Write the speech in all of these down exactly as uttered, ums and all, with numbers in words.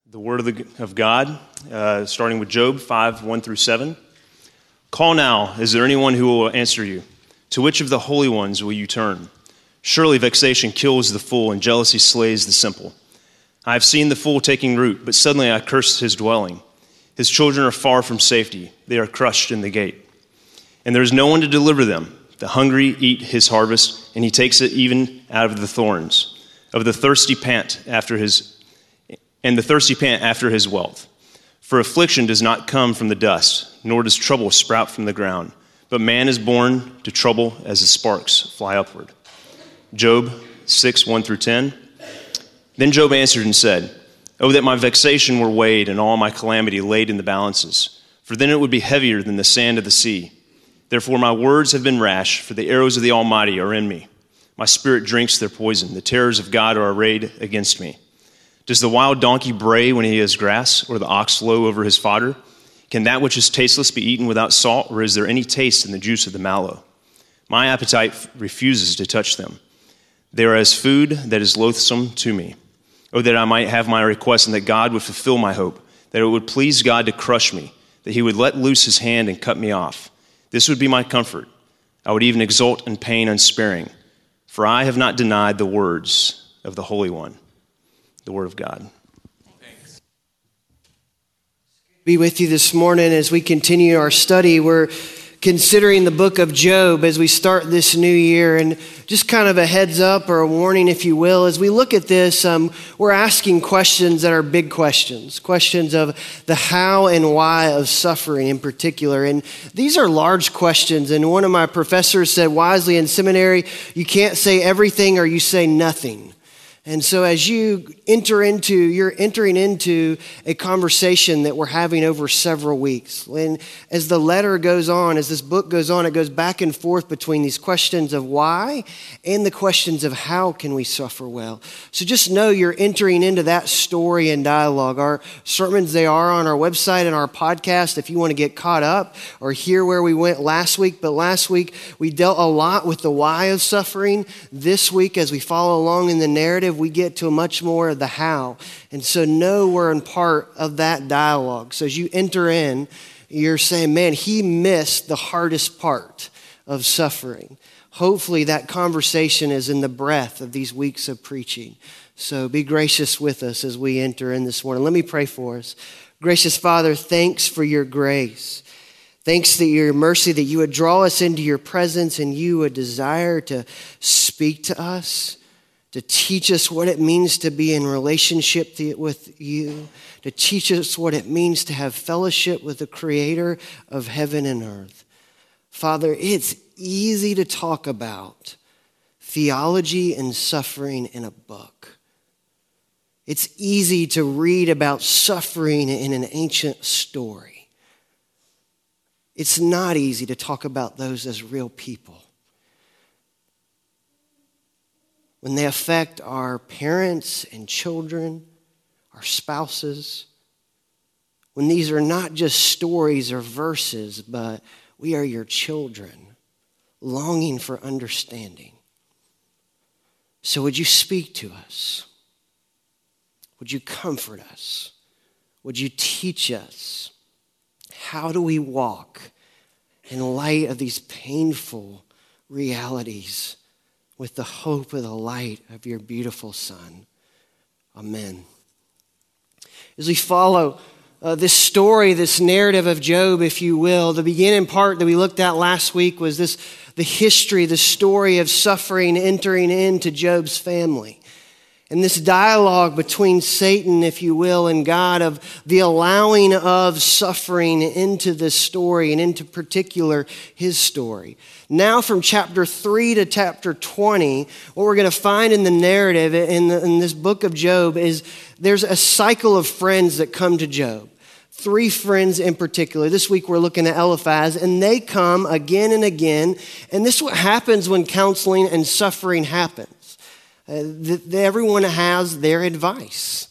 The word of, the, of God, uh, starting with Job five, one through seven. Call now, is there anyone who will answer you? To which of the holy ones will you turn? Surely vexation kills the fool, and jealousy slays the simple. I have seen the fool taking root, but suddenly I cursed his dwelling. His children are far from safety. They are crushed in the gate. And there is no one to deliver them. The hungry eat his harvest, and he takes it even out of the thorns. Of the thirsty pant after his and the thirsty pant after his wealth. For affliction does not come from the dust, nor does trouble sprout from the ground. But man is born to trouble as the sparks fly upward. Job six, one through ten. Then Job answered and said, Oh, that my vexation were weighed and all my calamity laid in the balances, for then it would be heavier than the sand of the sea. Therefore my words have been rash, for the arrows of the Almighty are in me. My spirit drinks their poison. The terrors of God are arrayed against me. Does the wild donkey bray when he has grass, or the ox low over his fodder? Can that which is tasteless be eaten without salt, or is there any taste in the juice of the mallow? My appetite refuses to touch them. They are as food that is loathsome to me. Oh, that I might have my request, and that God would fulfill my hope, that it would please God to crush me, that he would let loose his hand and cut me off. This would be my comfort. I would even exult in pain unsparing, for I have not denied the words of the Holy One. The word of God. Thanks. Be with you this morning as we continue our study. We're considering the book of Job as we start this new year. And just kind of a heads up or a warning, if you will, as we look at this, um, we're asking questions that are big questions, questions of the how and why of suffering in particular. And these are large questions. And one of my professors said wisely in seminary, you can't say everything or you say nothing. And so as you enter into, you're entering into a conversation that we're having over several weeks. And as the letter goes on, as this book goes on, it goes back and forth between these questions of why and the questions of how can we suffer well. So just know you're entering into that story and dialogue. Our sermons, they are on our website and our podcast if you want to get caught up or hear where we went last week. But last week, we dealt a lot with the why of suffering. This week, as we follow along in the narrative, we get to much more of the how. And so know we're in part of that dialogue. So as you enter in, you're saying, man, he missed the hardest part of suffering. Hopefully that conversation is in the breath of these weeks of preaching. So be gracious with us as we enter in this morning. Let me pray for us. Gracious Father, thanks for your grace. Thanks that your mercy, that you would draw us into your presence and you would desire to speak to us, to teach us what it means to be in relationship with you, to teach us what it means to have fellowship with the Creator of heaven and earth. Father, it's easy to talk about theology and suffering in a book. It's easy to read about suffering in an ancient story. It's not easy to talk about those as real people. When they affect our parents and children, our spouses, when these are not just stories or verses, but we are your children, longing for understanding. So would you speak to us? Would you comfort us? Would you teach us? How do we walk in light of these painful realities with the hope of the light of your beautiful Son? Amen. As we follow uh, this story, this narrative of Job, if you will, the beginning part that we looked at last week was this, the history, the story of suffering entering into Job's family. And this dialogue between Satan, if you will, and God of the allowing of suffering into this story and into particular his story. Now from chapter three to chapter twenty, what we're going to find in the narrative in, the, in this book of Job is there's a cycle of friends that come to Job. Three friends in particular. This week we're looking at Eliphaz, and they come again and again. And this is what happens when counseling and suffering happens. Uh, th- everyone has their advice.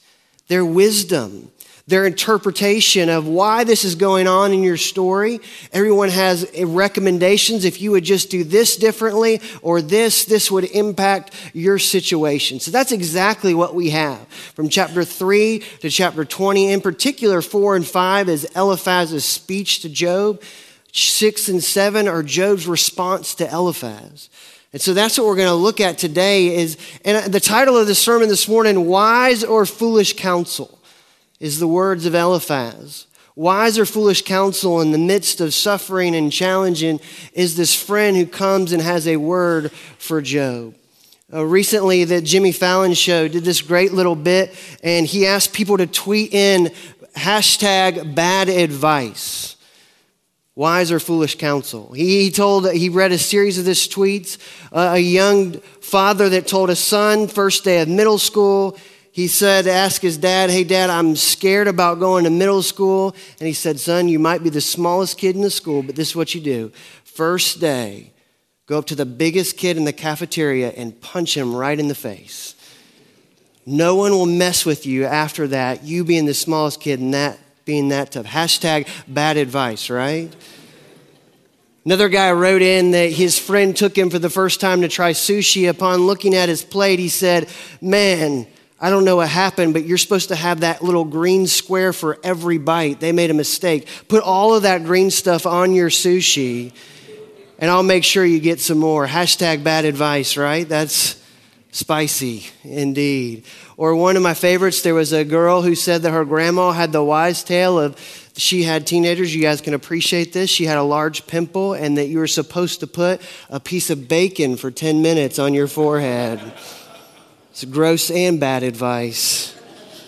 their wisdom, their interpretation of why this is going on in your story. Everyone has recommendations. If you would just do this differently or this, this would impact your situation. So that's exactly what we have. From chapter three to chapter twenty, in particular, four and five is Eliphaz's speech to Job. Six and seven are Job's response to Eliphaz. And so that's what we're going to look at today is, and the title of the sermon this morning, Wise or Foolish Counsel, is the words of Eliphaz. Wise or foolish counsel in the midst of suffering and challenging is this friend who comes and has a word for Job. Uh, recently, the Jimmy Fallon show did this great little bit, and he asked people to tweet in hashtag bad advice. Wise or foolish counsel. He told, he read a series of this tweets. Uh, a young father that told his son, first day of middle school, he said, ask his dad, hey, Dad, I'm scared about going to middle school. And he said, son, you might be the smallest kid in the school, but this is what you do. First day, go up to the biggest kid in the cafeteria and punch him right in the face. No one will mess with you after that, you being the smallest kid and that being that tough. Hashtag bad advice, right? Another guy wrote in that his friend took him for the first time to try sushi. Upon looking at his plate, he said, man, I don't know what happened, but you're supposed to have that little green square for every bite. They made a mistake. Put all of that green stuff on your sushi, and I'll make sure you get some more. Hashtag bad advice, right? That's spicy indeed. Or one of my favorites, there was a girl who said that her grandma had the wise tale of she had teenagers. You guys can appreciate this. She had a large pimple, and that you were supposed to put a piece of bacon for ten minutes on your forehead. It's gross and bad advice.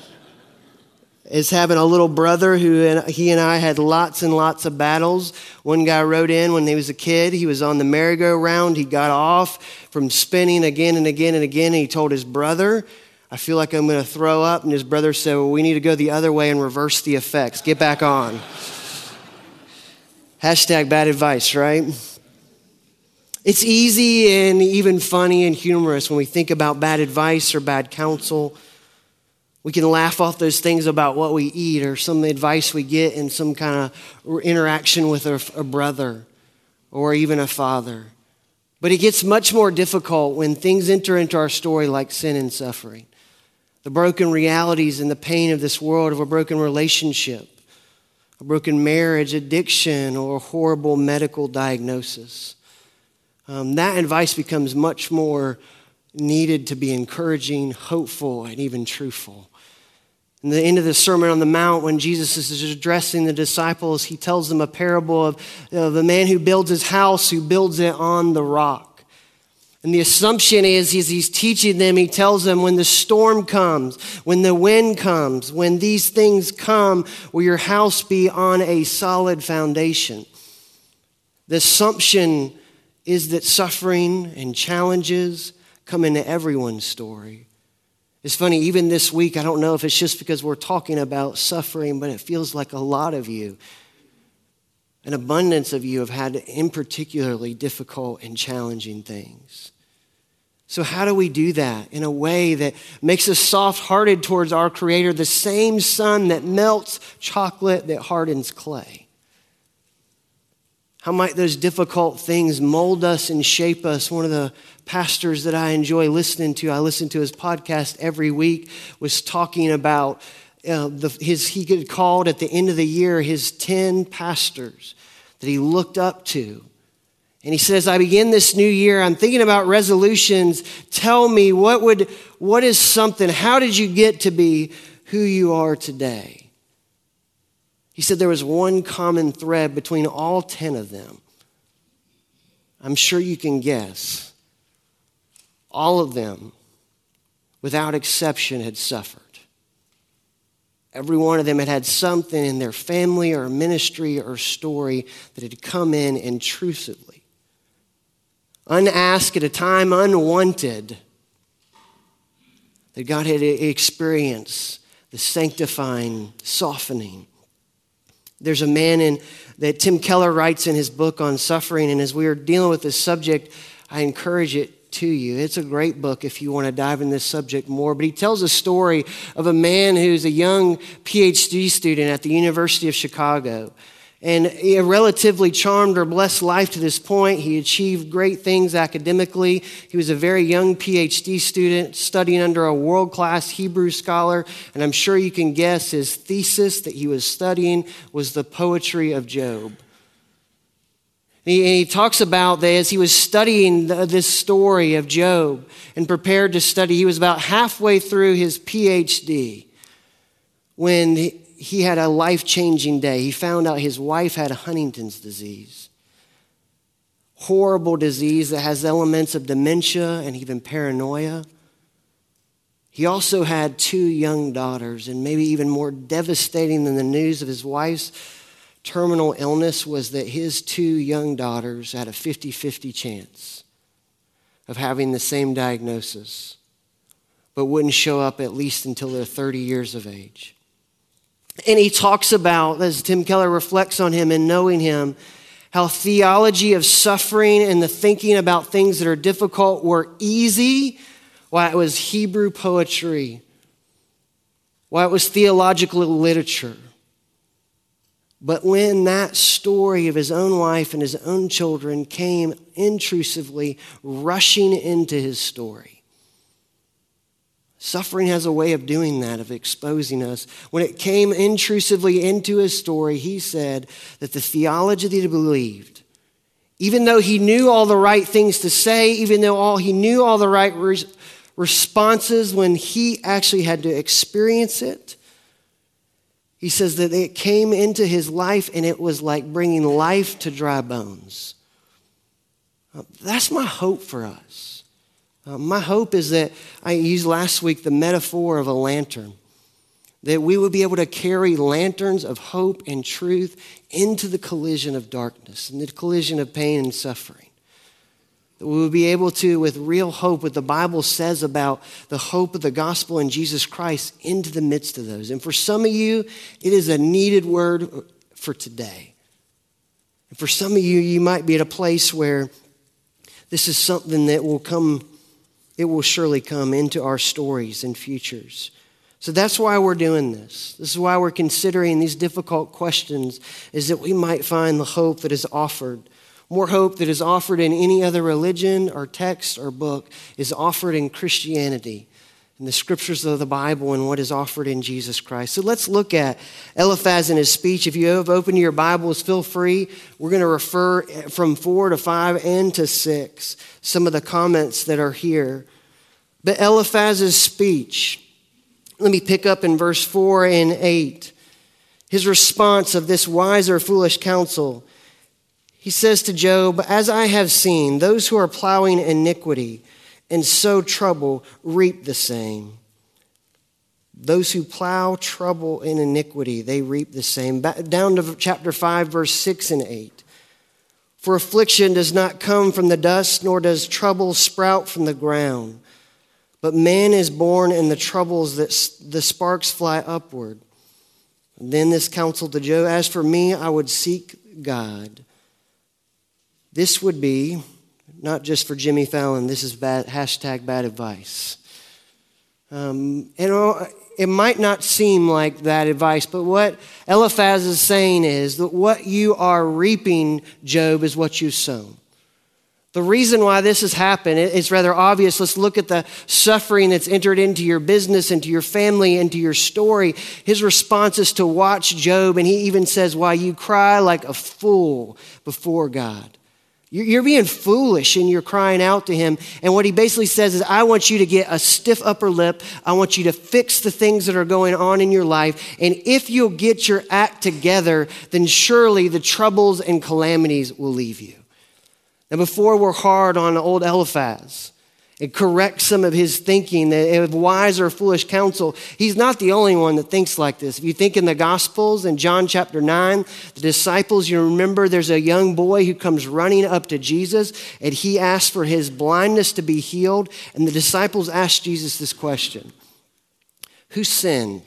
Is having a little brother who and he and I had lots and lots of battles. One guy wrote in when he was a kid, he was on the merry-go-round. He got off from spinning again and again and again. And he told his brother, I feel like I'm going to throw up. And his brother said, well, we need to go the other way and reverse the effects. Get back on. Hashtag bad advice, right? It's easy and even funny and humorous when we think about bad advice or bad counsel. We can laugh off those things about what we eat or some advice we get in some kind of interaction with a, a brother or even a father. But it gets much more difficult when things enter into our story like sin and suffering. The broken realities and the pain of this world, of a broken relationship, a broken marriage, addiction, or a horrible medical diagnosis. Um, that advice becomes much more needed to be encouraging, hopeful, and even truthful. In the end of the Sermon on the Mount, when Jesus is addressing the disciples, he tells them a parable of you know, the man who builds his house, who builds it on the rock. And the assumption is, is he's teaching them, he tells them when the storm comes, when the wind comes, when these things come, will your house be on a solid foundation? The assumption is that suffering and challenges come into everyone's story. It's funny, even this week, I don't know if it's just because we're talking about suffering, but it feels like a lot of you, an abundance of you have had in particularly difficult and challenging things. So how do we do that in a way that makes us soft-hearted towards our Creator, the same sun that melts chocolate that hardens clay? How might those difficult things mold us and shape us? One of the pastors that I enjoy listening to, I listen to his podcast every week, was talking about uh, the, his, he had called at the end of the year his ten pastors that he looked up to. And he says, I begin this new year, I'm thinking about resolutions. Tell me, what would, what is something, how did you get to be who you are today? He said there was one common thread between all ten of them. I'm sure you can guess. All of them, without exception, had suffered. Every one of them had had something in their family or ministry or story that had come in intrusively, unasked at a time, unwanted, that God had experienced the sanctifying, softening. There's a man in that Tim Keller writes in his book on suffering, and as we are dealing with this subject, I encourage it to you. It's a great book if you want to dive in this subject more. But he tells a story of a man who's a young P H D student at the University of Chicago. And a relatively charmed or blessed life to this point. He achieved great things academically. He was a very young P H D student studying under a world-class Hebrew scholar. And I'm sure you can guess his thesis that he was studying was the poetry of Job. And he, and he talks about that as he was studying the, this story of Job and prepared to study, he was about halfway through his P H D when he, He had a life-changing day. He found out his wife had Huntington's disease. Horrible disease that has elements of dementia and even paranoia. He also had two young daughters, and maybe even more devastating than the news of his wife's terminal illness was that his two young daughters had a fifty-fifty chance of having the same diagnosis, but wouldn't show up at least until they're thirty years of age. And he talks about, as Tim Keller reflects on him and knowing him, how theology of suffering and the thinking about things that are difficult were easy, why it was Hebrew poetry, why it was theological literature. But when that story of his own wife and his own children came intrusively rushing into his story, suffering has a way of doing that, of exposing us. When it came intrusively into his story, he said that the theology that he believed, even though he knew all the right things to say, even though all he knew all the right res- responses, when he actually had to experience it, he says that it came into his life and it was like bringing life to dry bones. That's my hope for us. Uh, my hope is that I used last week the metaphor of a lantern, that we would be able to carry lanterns of hope and truth into the collision of darkness and the collision of pain and suffering. That we would be able to, with real hope, what the Bible says about the hope of the gospel in Jesus Christ, into the midst of those. And for some of you, it is a needed word for today. And for some of you, you might be at a place where this is something that will come It will surely come into our stories and futures. So that's why we're doing this. This is why we're considering these difficult questions, is that we might find the hope that is offered. More hope that is offered in any other religion or text or book is offered in Christianity, in the scriptures of the Bible and what is offered in Jesus Christ. So let's look at Eliphaz in his speech. If you have opened your Bibles, feel free. We're going to refer from four to five and to six, some of the comments that are here. But Eliphaz's speech, let me pick up in verse four and eight. His response of this wise or foolish counsel. He says to Job, "As I have seen, those who are plowing iniquity and sow trouble reap the same. Those who plow trouble and iniquity, they reap the same." Back down to chapter five, verse six and eight. "For affliction does not come from the dust, nor does trouble sprout from the ground. But man is born in the troubles that the sparks fly upward." And then this counsel to Job, "As for me, I would seek God." This would be, not just for Jimmy Fallon, this is bad, hashtag bad advice. Um, and it might not seem like that advice, but what Eliphaz is saying is that what you are reaping, Job, is what you've sown. The reason why this has happened, it's rather obvious. Let's look at the suffering that's entered into your business, into your family, into your story. His response is to watch Job, and he even says, "Why you cry like a fool before God." You're being foolish and you're crying out to him. And what he basically says is, I want you to get a stiff upper lip. I want you to fix the things that are going on in your life. And if you'll get your act together, then surely the troubles and calamities will leave you. Now, before we're hard on old Eliphaz and correct some of his thinking of wise or foolish counsel, he's not the only one that thinks like this. If you think in the Gospels, in John chapter nine, the disciples, you remember there's a young boy who comes running up to Jesus and he asks for his blindness to be healed. And the disciples ask Jesus this question: who sinned,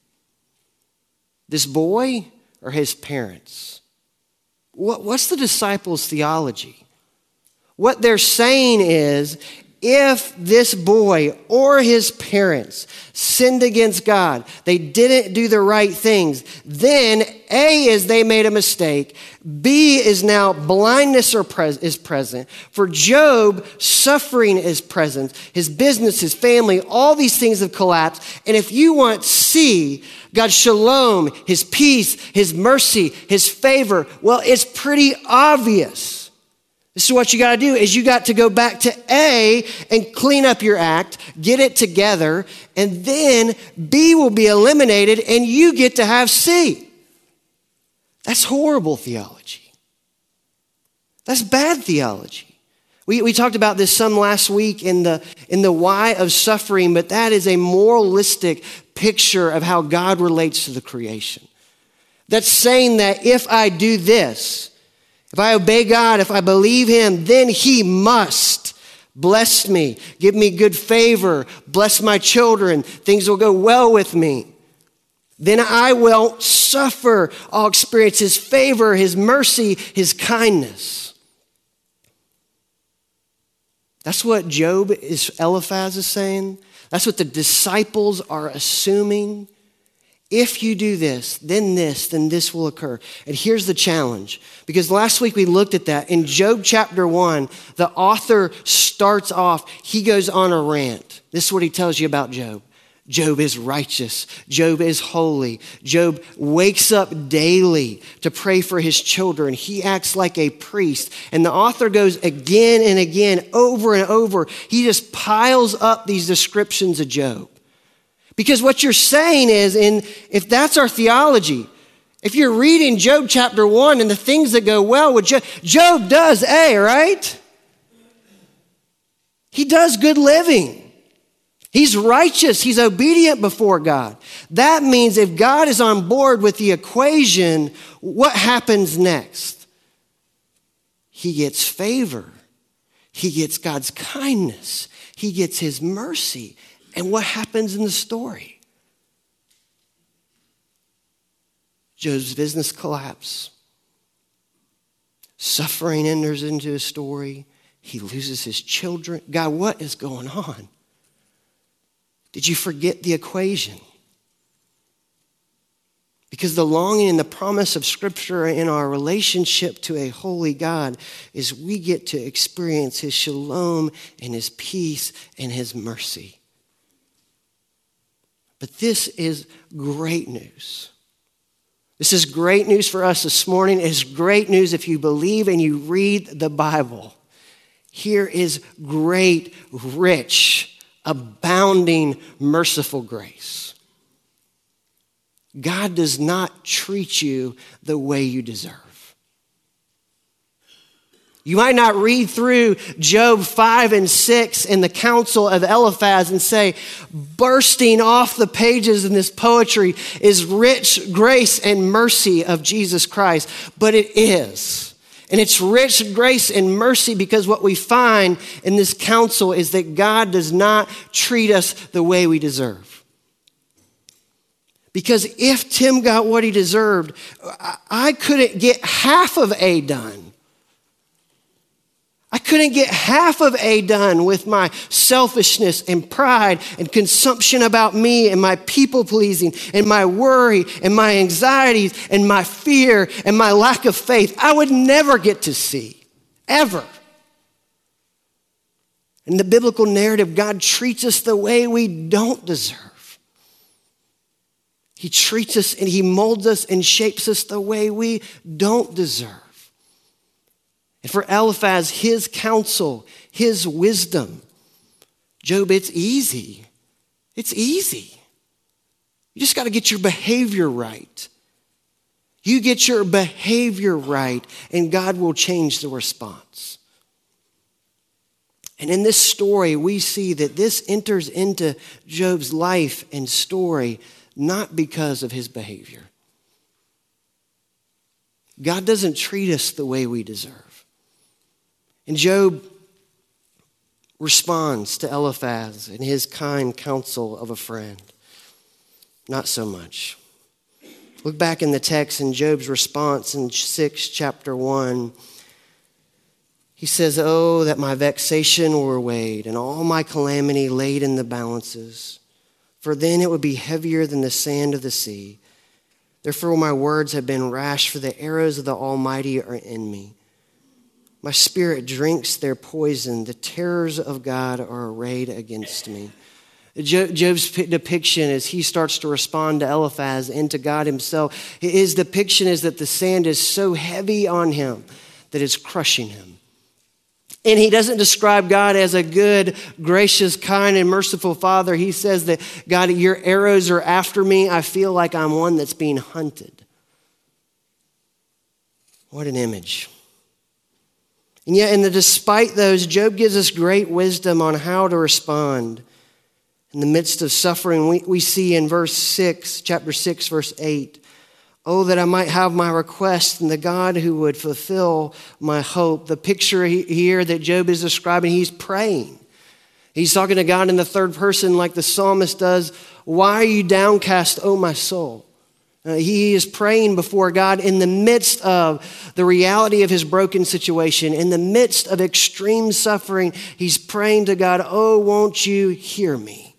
this boy or his parents? What, what's the disciples' theology? What they're saying is, if this boy or his parents sinned against God, they didn't do the right things, then A is they made a mistake. B is now blindness or pres- is present. For Job, suffering is present. His business, his family, all these things have collapsed. And if you want C, God's shalom, his peace, his mercy, his favor, well, it's pretty obvious. This is what you got to do, is you got to go back to A and clean up your act, get it together, and then B will be eliminated and you get to have C. That's horrible theology. That's bad theology. We, we talked about this some last week in the, in the why of suffering, but that is a moralistic picture of how God relates to the creation. That's saying that if I do this, if I obey God, if I believe him, then he must bless me, give me good favor, bless my children, things will go well with me. Then I will suffer. I'll experience his favor, his mercy, his kindness. That's what Job is, Eliphaz is saying. That's what the disciples are assuming. If you do this, then this, then this will occur. And here's the challenge. Because last week we looked at that. In Job chapter one, the author starts off, he goes on a rant. This is what he tells you about Job. Job is righteous. Job is holy. Job wakes up daily to pray for his children. He acts like a priest. And the author goes again and again, over and over. He just piles up these descriptions of Job. Because what you're saying is, in if that's our theology, if you're reading Job chapter one and the things that go well with Job, Job does A, right? He does good living. He's righteous. He's obedient before God. That means if God is on board with the equation, what happens next? He gets favor. He gets God's kindness. He gets his mercy. And what happens in the story? Job's business collapse. Suffering enters into his story. He loses his children. God, what is going on? Did you forget the equation? Because the longing and the promise of Scripture in our relationship to a holy God is we get to experience his shalom and his peace and his mercy. But this is great news. This is great news for us this morning. It is great news if you believe and you read the Bible. Here is great, rich, abounding, merciful grace. God does not treat you the way you deserve. You might not read through Job five and six in the counsel of Eliphaz and say, bursting off the pages in this poetry is rich grace and mercy of Jesus Christ. But it is. And it's rich grace and mercy because what we find in this counsel is that God does not treat us the way we deserve. Because if Tim got what he deserved, I couldn't get half of A done. I couldn't get half of A done with my selfishness and pride and consumption about me and my people pleasing and my worry and my anxieties and my fear and my lack of faith. I would never get to see, ever. In the biblical narrative, God treats us the way we don't deserve. He treats us and he molds us and shapes us the way we don't deserve. And for Eliphaz, his counsel, his wisdom, Job, it's easy. It's easy. You just got to get your behavior right. You get your behavior right, and God will change the response. And in this story, we see that this enters into Job's life and story not because of his behavior. God doesn't treat us the way we deserve. And Job responds to Eliphaz and his kind counsel of a friend. Not so much. Look back in the text in Job's response in six, chapter one. He says, oh, that my vexation were weighed and all my calamity laid in the balances, for then it would be heavier than the sand of the sea. Therefore my words have been rash, for the arrows of the Almighty are in me. My spirit drinks their poison. The terrors of God are arrayed against me. Job's depiction as he starts to respond to Eliphaz and to God himself, his depiction is that the sand is so heavy on him that it's crushing him. And he doesn't describe God as a good, gracious, kind, and merciful father. He says that, God, your arrows are after me. I feel like I'm one that's being hunted. What an image. And yet, in the despite those, Job gives us great wisdom on how to respond. In the midst of suffering, we, we see in verse six, chapter six, verse eight, oh, that I might have my request and the God who would fulfill my hope. The picture here that Job is describing, he's praying. He's talking to God in the third person like the psalmist does. Why are you downcast, O my soul? Uh, he is praying before God in the midst of the reality of his broken situation. In the midst of extreme suffering, he's praying to God, oh, won't you hear me?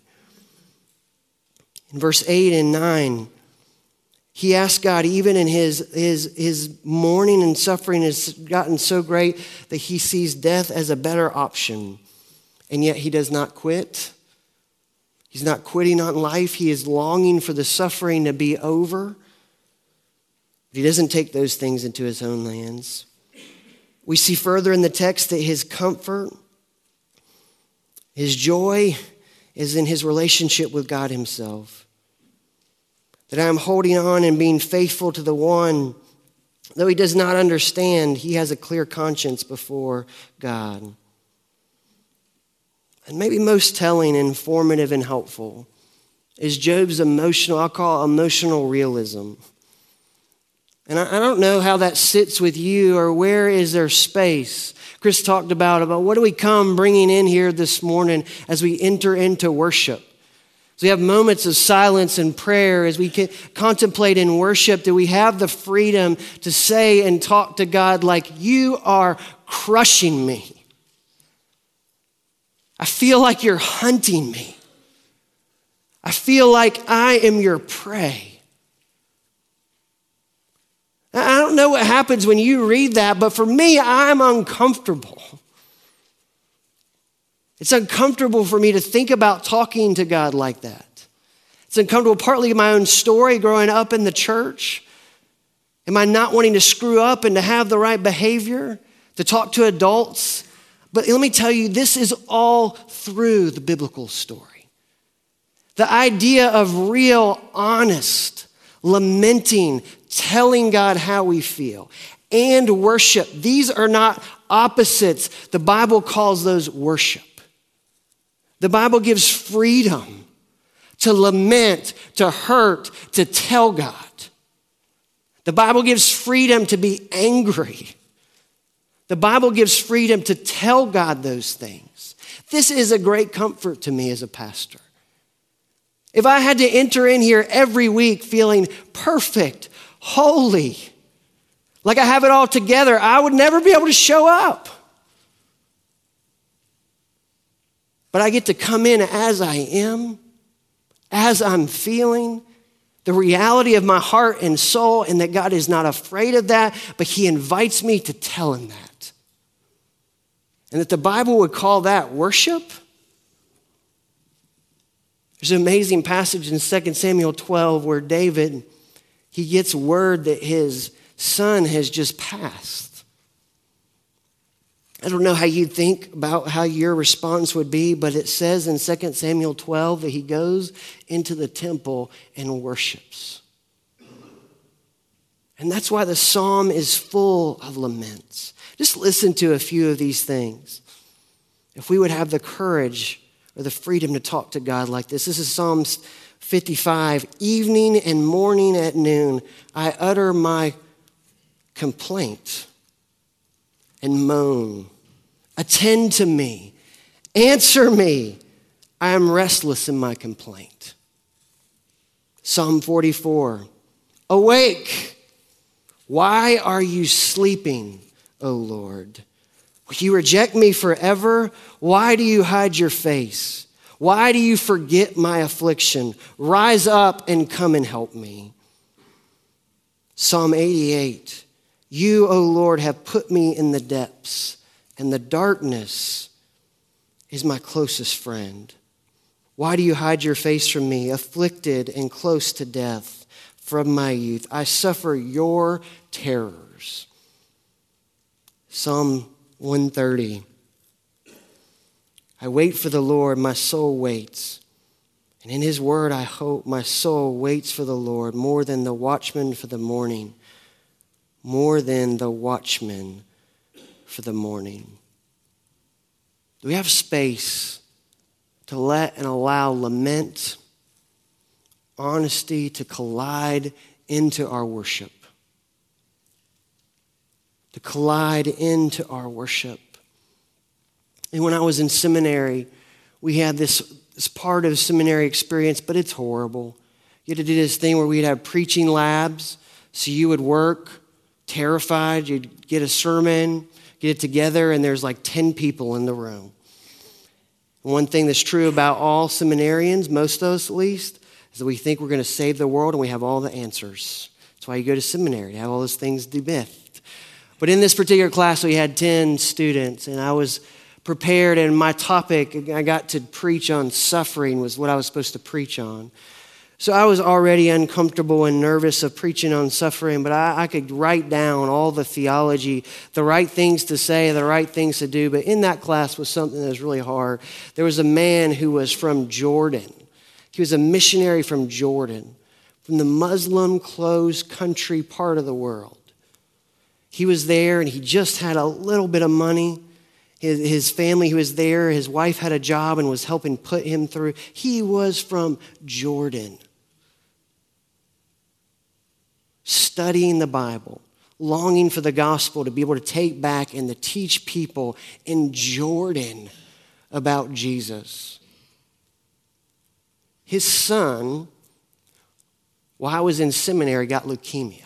In verse eight and nine, he asked God, even in his, his, his mourning and suffering has gotten so great that he sees death as a better option. And yet he does not quit. He's not quitting on life. He is longing for the suffering to be over. But he doesn't take those things into his own hands. We see further in the text that his comfort, his joy is in his relationship with God himself. That I am holding on and being faithful to the one, though he does not understand, he has a clear conscience before God. And maybe most telling, informative, and helpful is Job's emotional, I'll call it emotional realism. And I, I don't know how that sits with you or where is there space. Chris talked about, about what do we come bringing in here this morning as we enter into worship. So we have moments of silence and prayer as we can contemplate in worship, that we have the freedom to say and talk to God like, you are crushing me. I feel like you're hunting me. I feel like I am your prey. I don't know what happens when you read that, but for me, I'm uncomfortable. It's uncomfortable for me to think about talking to God like that. It's uncomfortable, partly my own story growing up in the church. Am I not wanting to screw up and to have the right behavior, to talk to adults? But let me tell you, this is all through the biblical story. The idea of real, honest, lamenting, telling God how we feel, and worship. These are not opposites. The Bible calls those worship. The Bible gives freedom to lament, to hurt, to tell God. The Bible gives freedom to be angry. The Bible gives freedom to tell God those things. This is a great comfort to me as a pastor. If I had to enter in here every week feeling perfect, holy, like I have it all together, I would never be able to show up. But I get to come in as I am, as I'm feeling, the reality of my heart and soul, and that God is not afraid of that, but he invites me to tell him that. And that the Bible would call that worship. There's an amazing passage in Second Samuel twelve where David, he gets word that his son has just passed. I don't know how you'd think about how your response would be, but it says in Second Samuel twelve that he goes into the temple and worships. And that's why the psalm is full of laments. Just listen to a few of these things. If we would have the courage or the freedom to talk to God like this. This is Psalms fifty-five. Evening and morning at noon, I utter my complaint and moan. Attend to me. Answer me. I am restless in my complaint. Psalm forty-four. Awake. Why are you sleeping, O Lord? You reject me forever? Why do you hide your face? Why do you forget my affliction? Rise up and come and help me. Psalm eighty-eight. You, O Lord, have put me in the depths, and the darkness is my closest friend. Why do you hide your face from me, afflicted and close to death from my youth? I suffer your terrors. Psalm one thirty. I wait for the Lord, my soul waits. And in his word I hope. My soul waits for the Lord more than the watchman for the morning. More than the watchman for the morning. Do we have space to let and allow lament, honesty to collide into our worship? To collide into our worship. And when I was in seminary, we had this, this part of seminary experience, but it's horrible. You had to do this thing where we'd have preaching labs. So you would work terrified. You'd get a sermon, get it together, and there's like ten people in the room. One thing that's true about all seminarians, most of us at least, is that we think we're going to save the world and we have all the answers. That's why you go to seminary, to have all those things debunked. But in this particular class, we had ten students, and I was prepared, and my topic, I got to preach on suffering, was what I was supposed to preach on. So I was already uncomfortable and nervous of preaching on suffering, but I, I could write down all the theology, the right things to say, the right things to do. But in that class was something that was really hard. There was a man who was from Jordan. He was a missionary from Jordan, from the Muslim closed country part of the world. He was there, and he just had a little bit of money. His, his family who was there, his wife had a job and was helping put him through. He was from Jordan. Studying the Bible, longing for the gospel to be able to take back and to teach people in Jordan about Jesus. His son, while I was in seminary, got leukemia.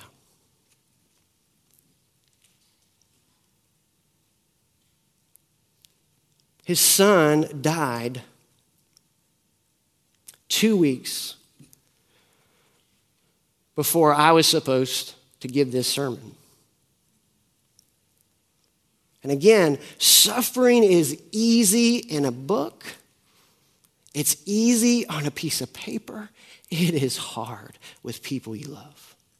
His son died two weeks before I was supposed to give this sermon. And again, suffering is easy in a book. It's easy on a piece of paper. It is hard with people you love.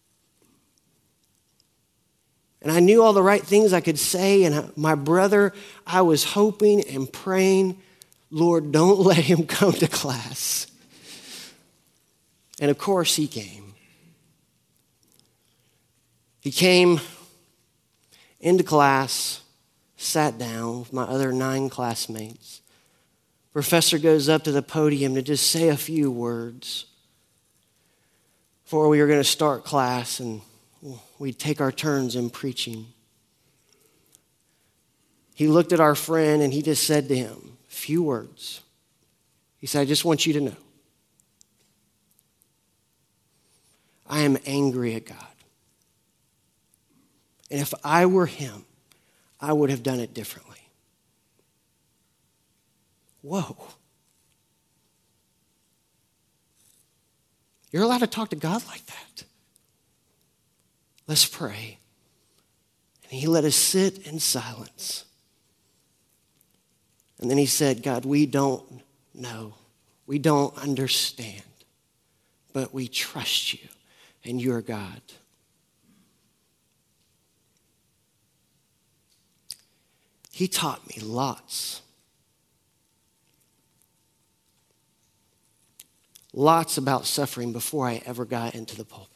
And I knew all the right things I could say. And my brother, I was hoping and praying, Lord, don't let him come to class. And of course he came. He came into class, sat down with my other nine classmates. Professor goes up to the podium to just say a few words before we were going to start class, and we'd take our turns in preaching. He looked at our friend and he just said to him, a few words. He said, I just want you to know, I am angry at God. And if I were him, I would have done it differently. Whoa. You're allowed to talk to God like that. Let's pray. And he let us sit in silence. And then he said, God, we don't know. We don't understand. But we trust you, and you're God. He taught me lots. Lots about suffering before I ever got into the pulpit.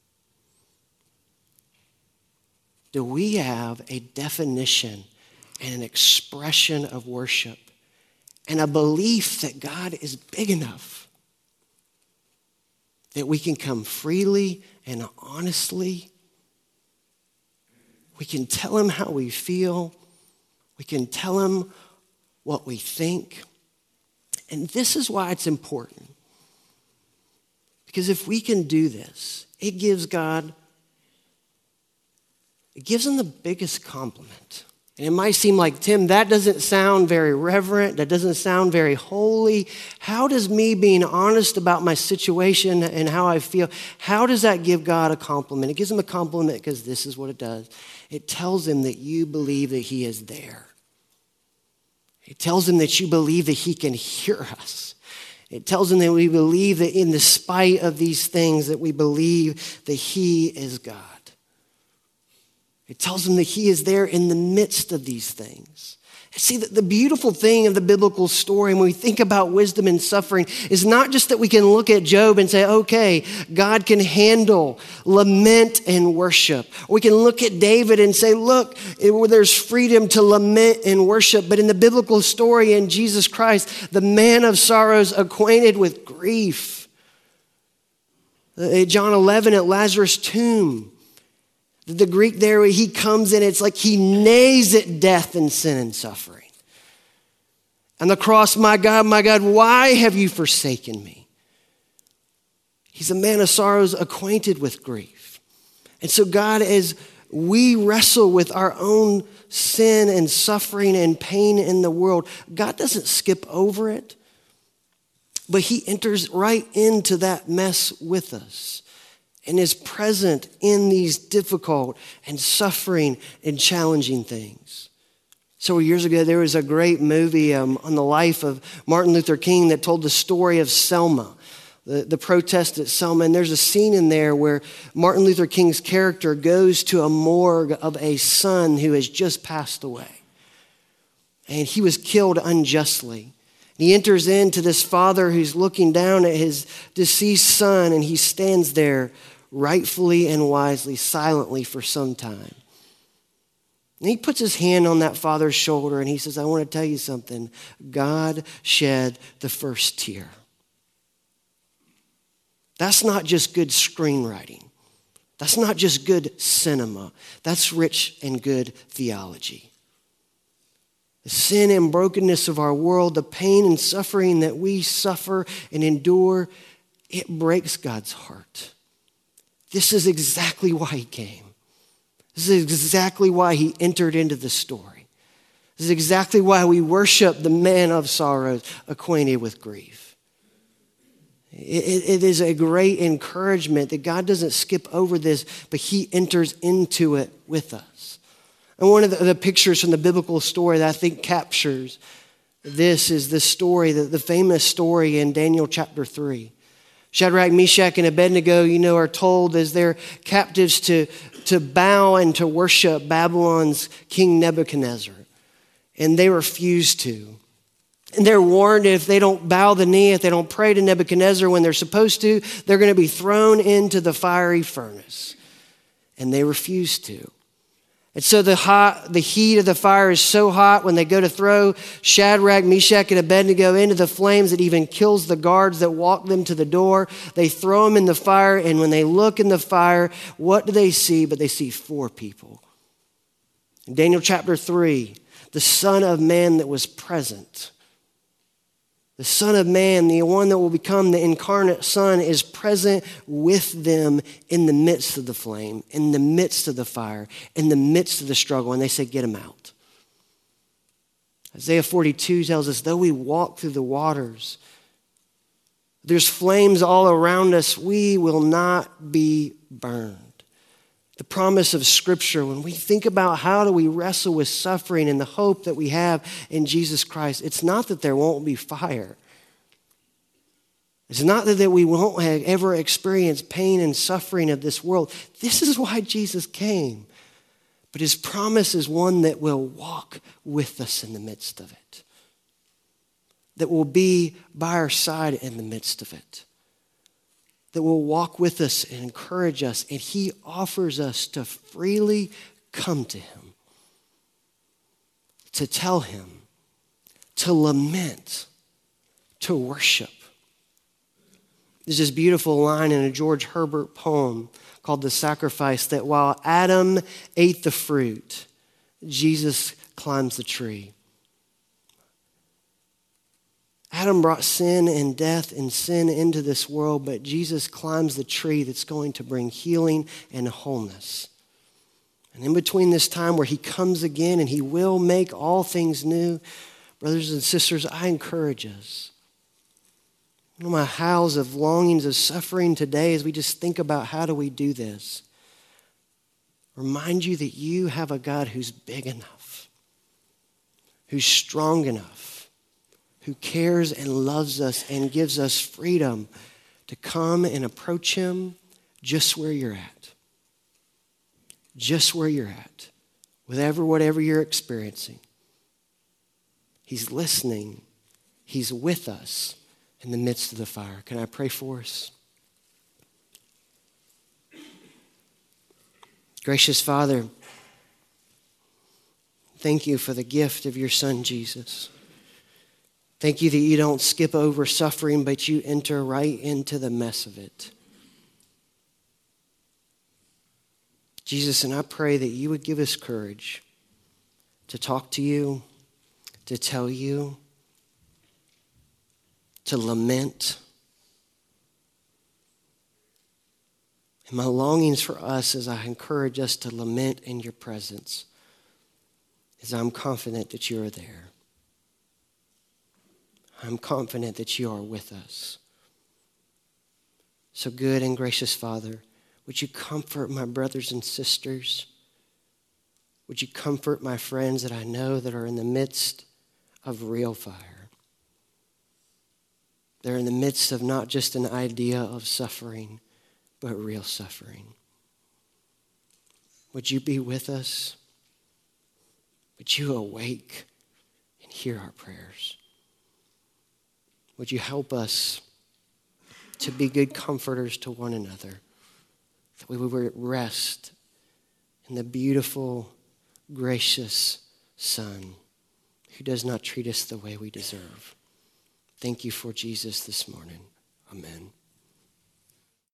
Do we have a definition and an expression of worship and a belief that God is big enough that we can come freely and honestly? We can tell him how we feel. We can tell him what we think. And this is why it's important. Because if we can do this, it gives God, it gives him the biggest compliment. And it might seem like, Tim, that doesn't sound very reverent. That doesn't sound very holy. How does me being honest about my situation and how I feel, how does that give God a compliment? It gives him a compliment because this is what it does. It tells him that you believe that he is there. It tells him that you believe that he can hear us. It tells him that we believe that in the spite of these things, that we believe that he is God. It tells him that he is there in the midst of these things. See, the, the beautiful thing of the biblical story when we think about wisdom and suffering is not just that we can look at Job and say, okay, God can handle lament and worship. Or we can look at David and say, look, it, there's freedom to lament and worship. But in the biblical story in Jesus Christ, the man of sorrows acquainted with grief. John eleven at Lazarus' tomb. The Greek there, he comes in, it's like he neighs at death and sin and suffering. On the cross, my God, my God, why have you forsaken me? He's a man of sorrows, acquainted with grief. And so God, as we wrestle with our own sin and suffering and pain in the world, God doesn't skip over it, but he enters right into that mess with us. And is present in these difficult and suffering and challenging things. Several years ago, there was a great movie um, on the life of Martin Luther King that told the story of Selma, the, the protest at Selma. And there's a scene in there where Martin Luther King's character goes to a morgue of a son who has just passed away. And he was killed unjustly. He enters into this father who's looking down at his deceased son, and he stands there rightfully and wisely, silently for some time. And he puts his hand on that father's shoulder and he says, I want to tell you something. God shed the first tear. That's not just good screenwriting. That's not just good cinema. That's rich and good theology. The sin and brokenness of our world, the pain and suffering that we suffer and endure, it breaks God's heart. This is exactly why he came. This is exactly why he entered into the story. This is exactly why we worship the man of sorrows, acquainted with grief. It, it is a great encouragement that God doesn't skip over this, but he enters into it with us. And one of the, the pictures from the biblical story that I think captures this is the story, the, the famous story in Daniel chapter three. Shadrach, Meshach, and Abednego, you know, are told as they're captives to, to bow and to worship Babylon's King Nebuchadnezzar. And they refuse to. And they're warned if they don't bow the knee, if they don't pray to Nebuchadnezzar when they're supposed to, they're going to be thrown into the fiery furnace. And they refuse to. And so the hot, the heat of the fire is so hot when they go to throw Shadrach, Meshach, and Abednego into the flames, it even kills the guards that walk them to the door. They throw them in the fire, and when they look in the fire, what do they see? But they see four people. In Daniel chapter three, the Son of Man that was present. The Son of Man, the one that will become the incarnate Son, is present with them in the midst of the flame, in the midst of the fire, in the midst of the struggle. And they say, get him out. Isaiah forty-two tells us, though we walk through the waters, there's flames all around us, we will not be burned. The promise of Scripture, when we think about how do we wrestle with suffering and the hope that we have in Jesus Christ, it's not that there won't be fire. It's not that we won't have ever experience pain and suffering of this world. This is why Jesus came. But his promise is one that will walk with us in the midst of it. That will be by our side in the midst of it. That will walk with us and encourage us. And he offers us to freely come to him. To tell him. To lament. To worship. There's this beautiful line in a George Herbert poem called The Sacrifice that while Adam ate the fruit, Jesus climbs the tree. Adam brought sin and death and sin into this world, but Jesus climbs the tree that's going to bring healing and wholeness. And in between this time where he comes again and he will make all things new, brothers and sisters, I encourage us. One of my howls of longings of suffering today as we just think about how do we do this. Remind you that you have a God who's big enough, who's strong enough, who cares and loves us and gives us freedom to come and approach him just where you're at. Just where you're at. Whatever, whatever you're experiencing. He's listening. He's with us in the midst of the fire. Can I pray for us? Gracious Father, thank you for the gift of your Son, Jesus. Thank you that you don't skip over suffering, but you enter right into the mess of it. Jesus, and I pray that you would give us courage to talk to you, to tell you, to lament. And my longings for us as I encourage us to lament in your presence is I'm confident that you are there. I'm confident that you are with us. So good and gracious Father, would you comfort my brothers and sisters? Would you comfort my friends that I know that are in the midst of real fire? They're in the midst of not just an idea of suffering, but real suffering. Would you be with us? Would you awake and hear our prayers? Would you help us to be good comforters to one another, that we would rest in the beautiful, gracious Son who does not treat us the way we deserve. Thank you for Jesus this morning. Amen.